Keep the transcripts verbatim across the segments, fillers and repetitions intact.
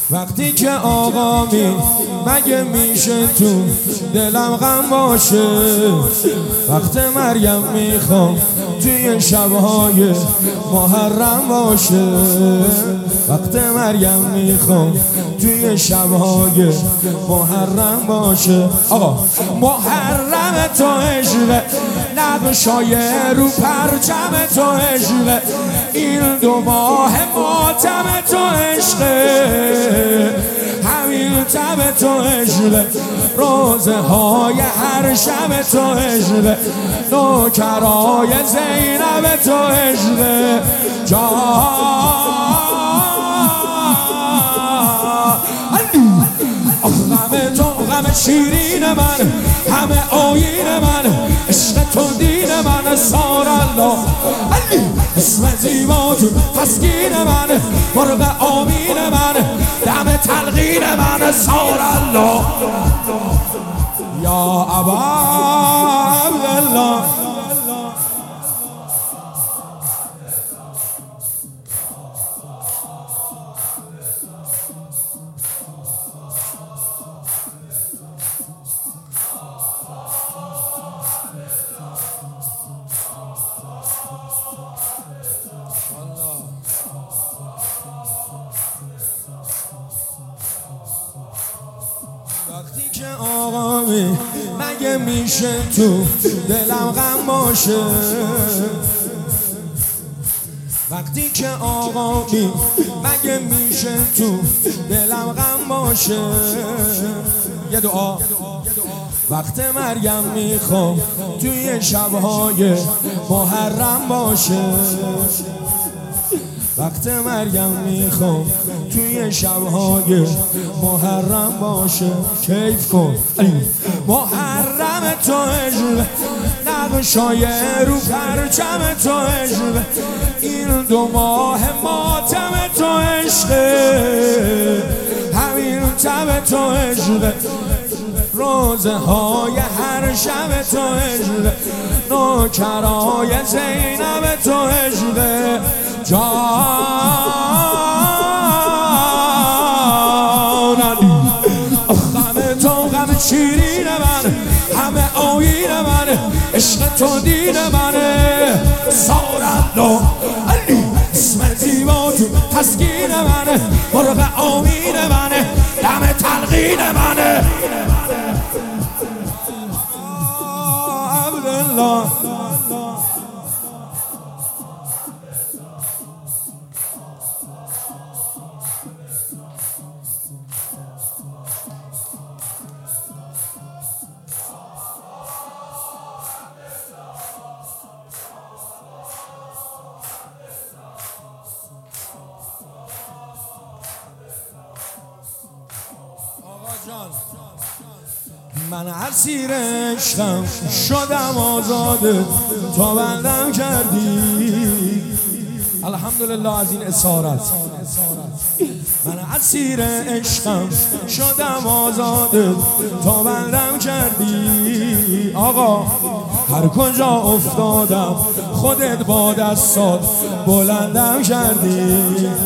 وقتی که آقا می مگه میشه تو دلم غم باشه. وقت مریم میخوام توی شبهای محرم باشه. وقت مریم میخوام توی شبهای محرم باشه. آقا محرم تو عشقه، نقشای رو پرچم تو عشقه، این دو ماه ماتم تو عشقه، همین تب تو عشقه، روزه های هر شب تو عشقه، نوکرای زینب تو عشقه. جان غم تو غم شیرین من، همه آیین من، عشق تو دین من، سار الله اسم زیبا تو تسکین من، مرغ آمین من، دم تلقین من، سار الله یا ابا عبدالله. وقتی که آقا می مگه میشه تو دلم غم باشه. وقتی که آقا می مگه میشه تو دلم غم باشه. یه دعا وقت مریم میخوام توی شبهای محرم باشه. وقت مریم میخوام توی شبهای محرم باشه. کیف کن محرم تو عشق، نقشای رو پرچم تو عشق، این دو ماه ماتم تو عشقه، همین تب تو عشق، روزه های هر شب تو عشق، نوکرای زینب تو عشق. جان غم تو غم شیرین من، همه آیین من، عشق تو دین من، سار الله اسم زیبا تو تسکین من، مرغ آمین من، دم تلقین من، عبدالله. من اسیر عشقم شدم آزاده، تا بندم کردی. الحمدلله از این اسارت. من اسیر عشقم شدم آزاده، تا بندم کردی. آقا هر کجا افتادم خودت با دستات بلندم کردی.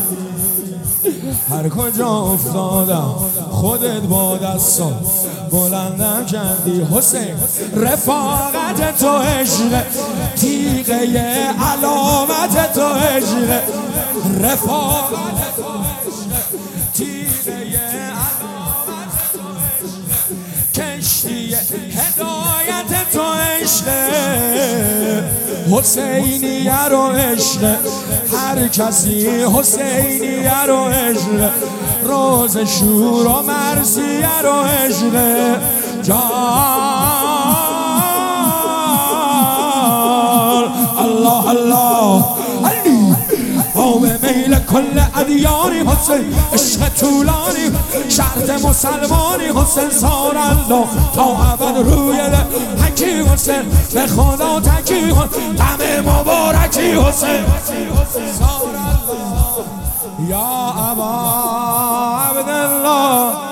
هر کجا افتادم خودت با دستات بلندم کردی. حسین رفاقت تو عشق، تیغه علامت تو عشق، رفاقت تو عشق، تیغه علامت تو عشق، کشتی هدایت تو عشق، حسینیه رو عشق، هر کسی حسینیه رو عشق، روز شور و مرثیه رو عشق. جان الله الله قوم میل کل ادیانی حسین، عشق طولانی شرط مسلمانی حسین، سار الله تا ابد روی دل حکی حسین، به خدا تکی حسین، دم مبارکی حسین، سار الله یا ابا عبدالله.